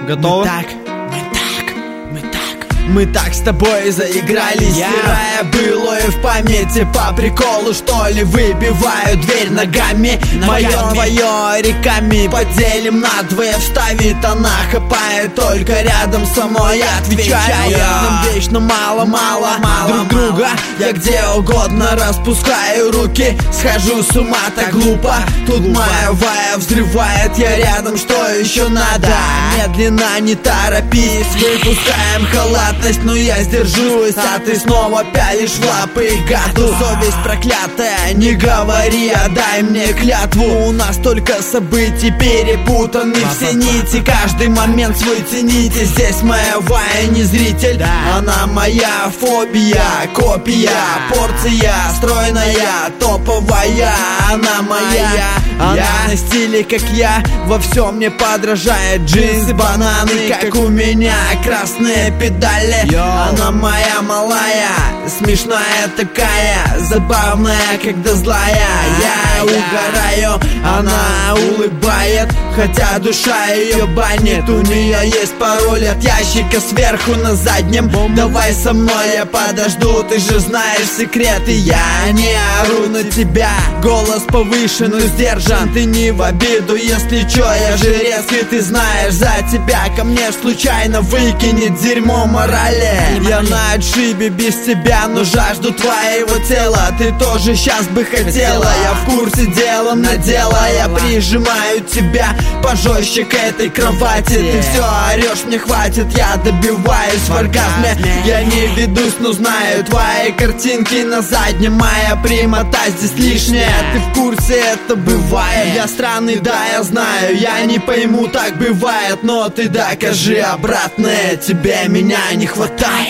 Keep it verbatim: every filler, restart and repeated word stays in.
Готово? Мы так, мы так, мы так Мы так с тобой заигрались, yeah. Стирая былое в памяти. По приколу, что ли, выбиваю дверь ногами, ногами. Мое твое реками поделим надвое. Вставит она, хапает только рядом со мной. Отвечаю, нам вечно мало-мало друг друга. Я где угодно распускаю руки, схожу с ума так глупо. Тут моя вая взрывает, я рядом, что еще надо? Медленно, не торопись, выпускаем халатность, но я сдержусь, а ты снова пялишь в лапы гаду. Совесть проклятая, не говори, отдай мне клятву. У нас только событий перепутаны все нити. Каждый момент свой цените. Здесь моя вая не зритель, она моя фобия, копия, порция стройная, топовая. Она моя, она на стиле, как я, во всем мне подражает. Джинсы, бананы, как у меня, красные педали. Она моя малая, смешная такая, забавная, когда злая. Я угораю, она улыбает, хотя душа ее банит. У нее есть пароль от ящика сверху на заднем. Давай со мной, я подожду, ты же знаешь секреты. Я не ору на тебя, голос повышен, но сдержан. Ты не в обиду, если чё, я же резкий, ты знаешь. За тебя ко мне случайно выкинет дерьмо морали. Я на отшибе без тебя, но жажду твоего тела ты тоже щас бы хотела. Я в курсе дела, на дело я прижимаю тебя пожестче к этой кровати. Ты все орешь, мне хватит, я добиваюсь в оргазме. Я не ведусь, но знаю твои картинки на заднем. Моя прямота здесь лишняя, ты в курсе, это бывает. Я странный, да, я знаю, я не пойму, так бывает, но ты докажи обратное, тебе меня не хватает.